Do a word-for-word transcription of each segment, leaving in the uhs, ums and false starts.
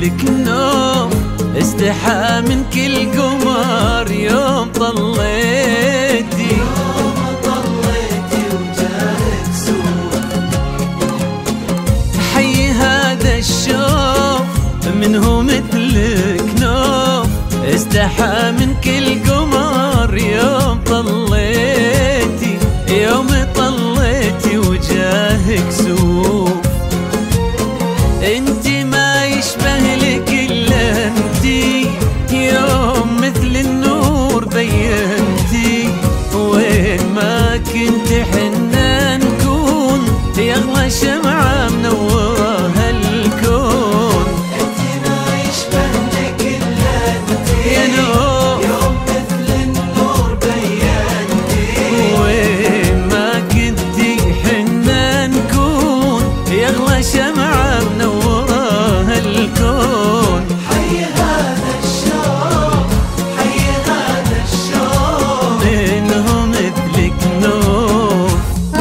مثلك نوف استحى من كل قمر يوم طليتي يوم طليتي وجاهك سوق. حي هذا الشوف منه مثلك نوف استحى من كل قمر يوم طليتي يوم طليتي وجاهك سوف. انتي ما يشبه لك الا انتي يوم مثل النور بينتي. وين ما كنت حنا نكون يغلى شمعة منورة هالكون. انتي ما يشبه لك الا انتي يا نور يوم مثل النور بينتي. وين ما كنتي حنا نكون يغلى شمعة منورة هالكون. حي هذا الشوق حي هذا الشوق منه مثلك نور.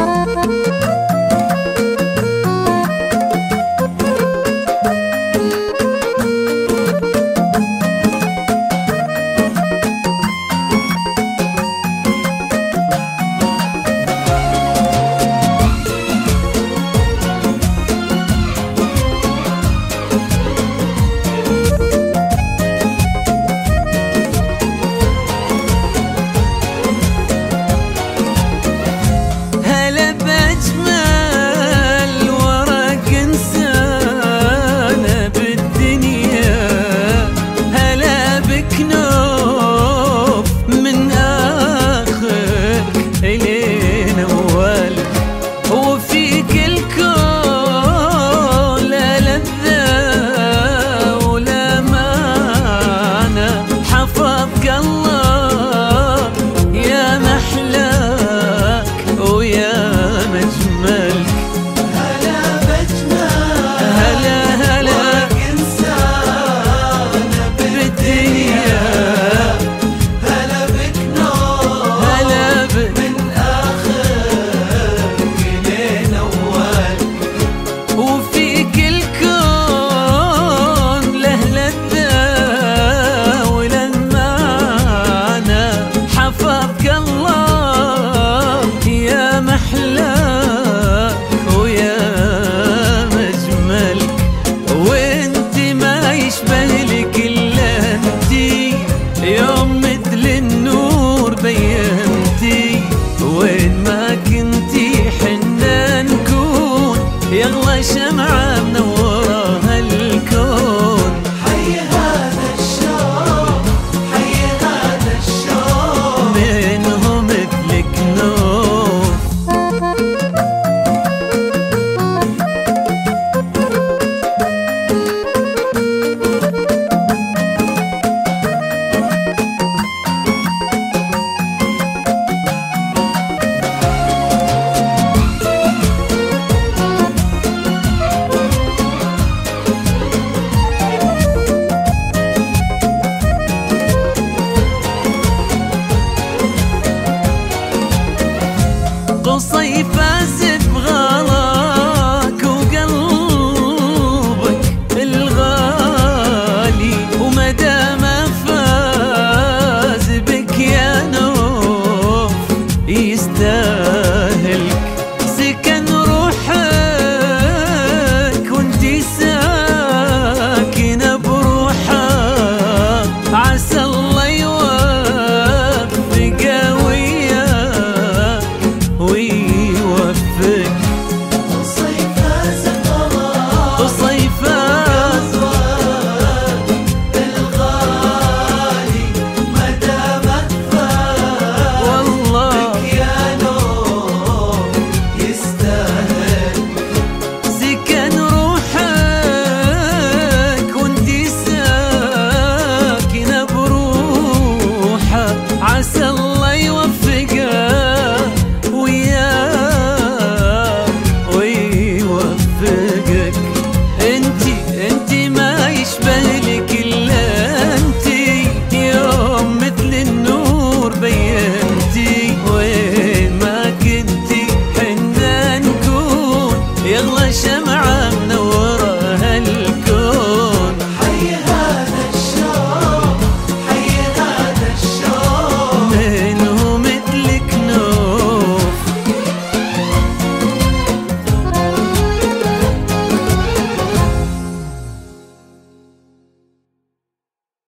يوم مثل النور بينتي. وين ما كنتي حنا نكون يغلى شمعة منورة هالكون. حي هذا الشوق حي هذا الشوق منه مثلك نور. قصيف